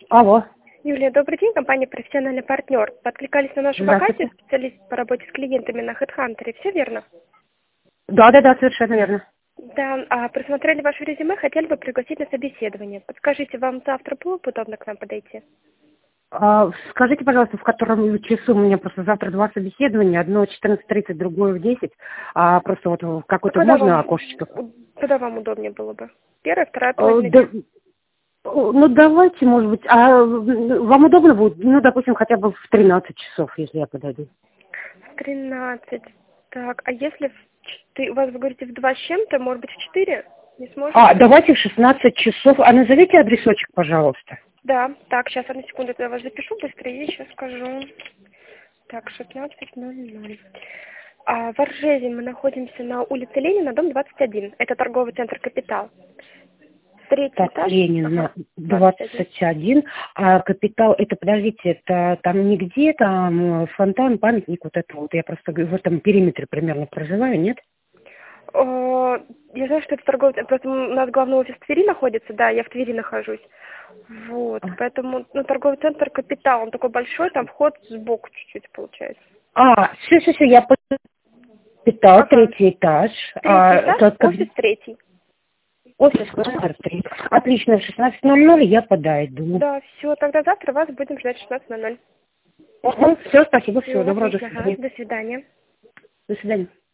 Алло. Юлия, добрый день, компания «Профессиональный партнер». Подкликались на нашу Здравствуйте. вакансию специалист по работе с клиентами на HeadHunter, все верно? Да, совершенно верно. Да, просмотрели ваше резюме, хотели бы пригласить на собеседование. Подскажите, вам завтра было бы удобно к нам подойти? Скажите, пожалуйста, в котором часу у меня просто завтра два собеседования, одно в 14:30, другое в 10, просто вот в А какое-то можно окошечко? когда вам удобнее было бы? Первая, вторая Э, половина да- дня? ну, давайте, может быть, вам удобно будет, ну, допустим, хотя бы в 13 часов, если я подойду. В 13. Так, а если у вас, вы говорите, в 2 с чем-то, может быть, в 4? Не сможете? Давайте в 16 часов. Назовите адресочек, пожалуйста. Да, так, сейчас, одну секунду, я вас запишу быстро и сейчас скажу. Так, 16:00. В Оржезе мы находимся на улице Ленина, дом 21. Это торговый центр «Капитал». Третий Так, этаж. Ага, Ленина, 21. 21. А Капитал, это, подождите, это там нигде, там фонтан, памятник, вот это вот. Я просто в этом периметре примерно проживаю, нет? Я знаю, что это торговый центр. Просто у нас главный офис в Твери находится, да, я в Твери нахожусь. Вот, поэтому, торговый центр «Капитал», он такой большой, там вход сбоку чуть-чуть получается. Все, я Капитал, Ага. третий этаж. Третий этаж, офис третий. Офис номер 3. Отлично, в 16:00 я подойду. Да, все, тогда завтра вас будем ждать в 16:00. Все, спасибо, всего Все, доброго, до отлично, ага, свидания. до свидания. До свидания.